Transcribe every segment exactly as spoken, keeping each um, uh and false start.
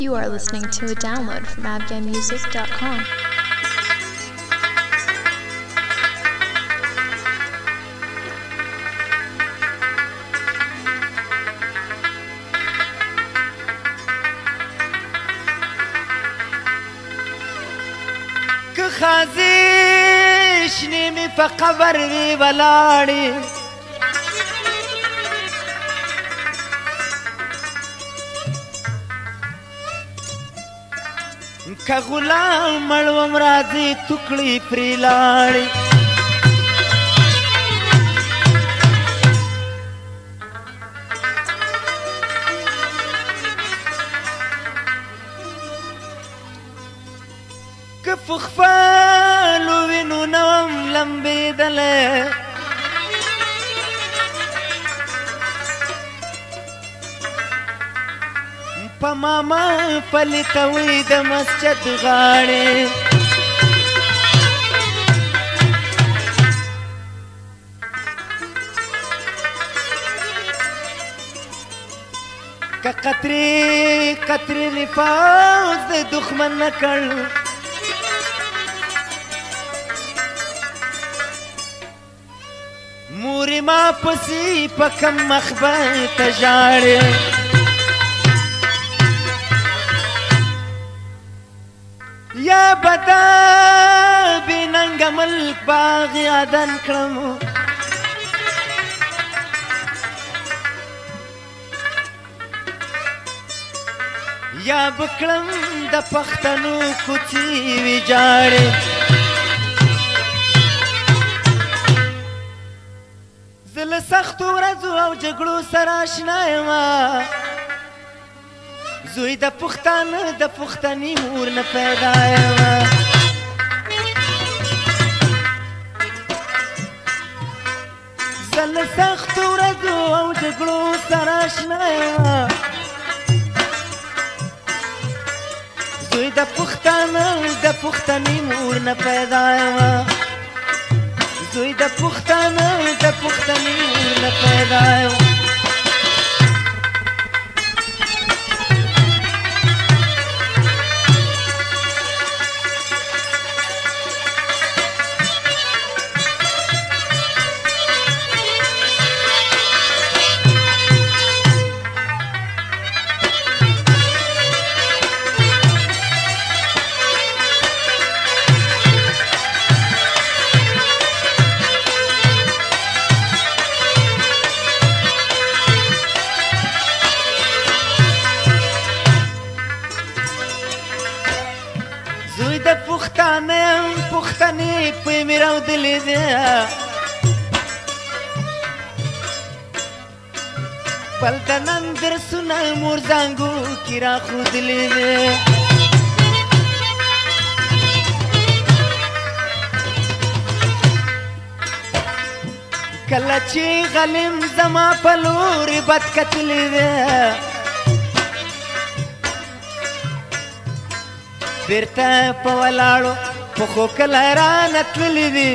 You are listening to a download from afghan music dot com. که خازش نیمی په قبر وی ولاړې که غلام مړوم راځي ټوکړې پرې لاړې که په خپلو وینو نوم لمبېدلی په ماما پلټوي د مسجد غاړې که قطرې قطرې نفاس د دښمن نه کړ مورې ما پسې په کم مخبر ته ژاړې یا بدا بیننګ ملک باغ یادن کړم یا بکړم د پښتنو کوڅې ویجاړې زه له سختو ورځو او جګړو سره اشنا یم زوی د پښتانه د پښتني مور نه پیدا یم زه له سختو ورځو او جګړو سره اشنا یم زوی د پښتانه د پښتني مور نه پیدا یم زوی د پښتانه د پښتني مور نه پیدا یم زوی د پښتانه یم پښتنې پې مې راودلې ده خپل د نن درسونه مور زانګو کې راښودلې ده کله چې غلیم زما په لورې بد کتلې ده بیرته په ولاړو پښو کله رانه تللي دي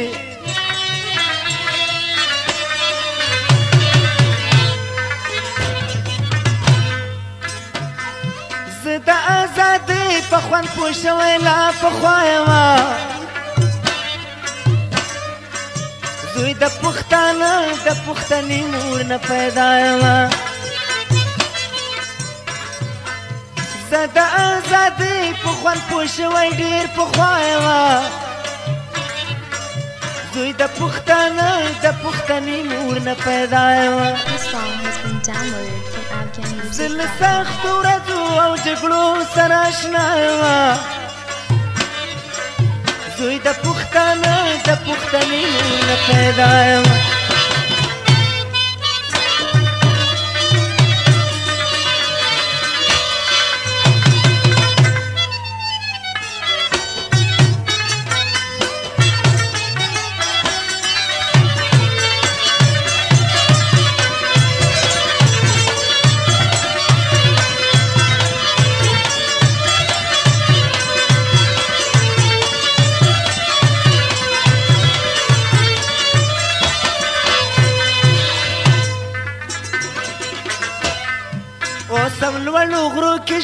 زه د ازادۍ په خوند پوه شوی لا پخوا یم زوی د پښتانه د پښتني مور نه پیدا یم زه د ازادۍ په خوند پوه شوی ډېر پخوا یم زوی د پښتانه د پښتني مور نه پیدا یم This song has been downloaded from afghan زه music له dot com. سختو ورځو او جګړو سره اشنا یم زوی د پښتانه د پښتني مور نه پیدا یم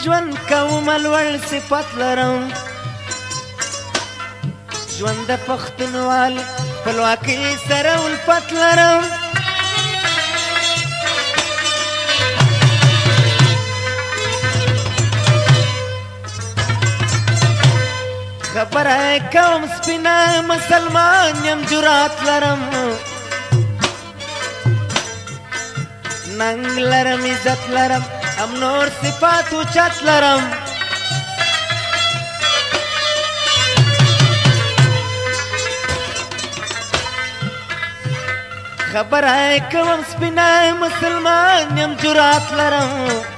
ژوند کوم لوړ صفت لرم ژوند د پښتونوالي خپلواکۍ سره الفت لرم خبره کوم سپینه مسلمان یم جرات لرم ننګ لرم عزت لرم هم نور صفات اوچت لرم خبره کوم سپینه مسلمان یم جرات لرم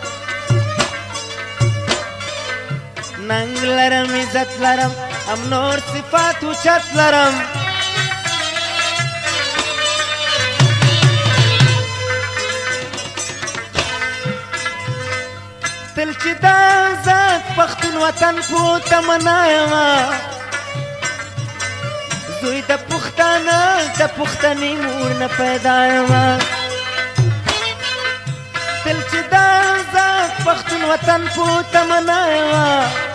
ننګ لرم عزت لرم هم نور صفات اوچت لرم تل چې دا ذات پښتون وطن په تمنا یمه زوی د پښتانه د پښتنې مور نه پیدا یمه تل چې دا ذات پښتون وطن په تمنا یمه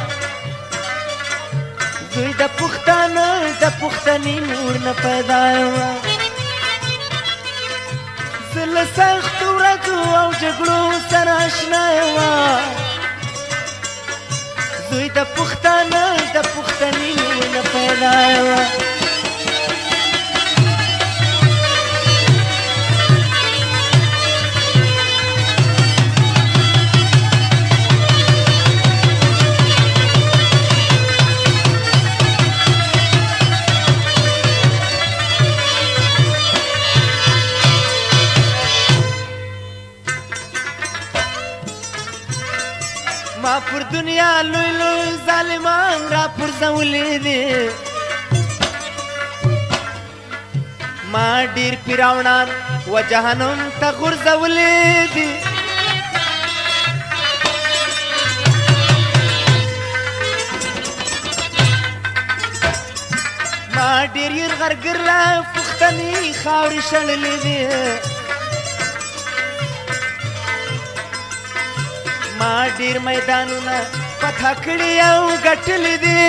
زوی د پښتانه د پښتنې مور نه پیدا یمه زه له سختو ورځو او جګړو سره اشنا یمه زوی د پښتانه د پښتنې مور نه پیدا یمه ما پر دنیا لوی لوی ظالمان را پرځولي دي ما ډیر پیراونان و جهنم ته غورځولي دي ما ډیر یرغلګر لا پښتني خاورې شړلې دي ما ډیر میدانونه فتح کړي او ګټلي دي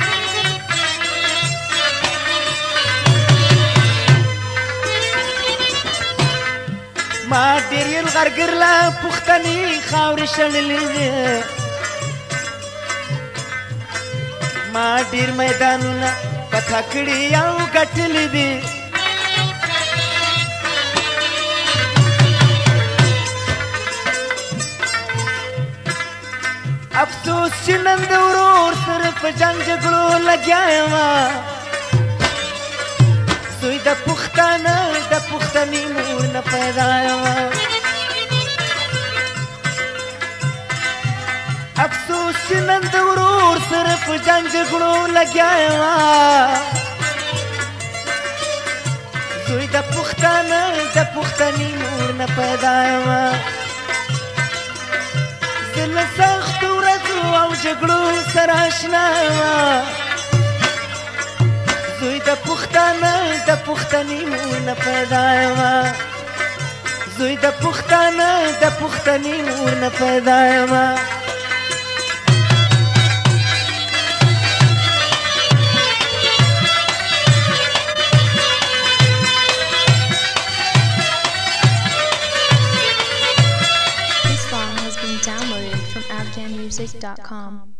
ما ډیر یرغلګر لا پښتني خاورې شړلې دي ما ډیر میدانونه فتح کړي او ګټلي دي افسوس چې نن د ورور سره په جنګ جګړو لګیا یمه زوی د پښتانه د پښتنې مور نه پیدا یمه افسوس چې نن د ورور سره په جنګ جګړو لګیا یمه زوی د پښتانه د پښتنې مور نه پیدا یمه زه له سختو ورځو او جګړو سره اشنا یمه زوی د پښتانه د پښتنې مور نه پیدا یمه زوی د پښتانه د پښتنې مور نه پیدا یمه Downloaded from afghan music dot com.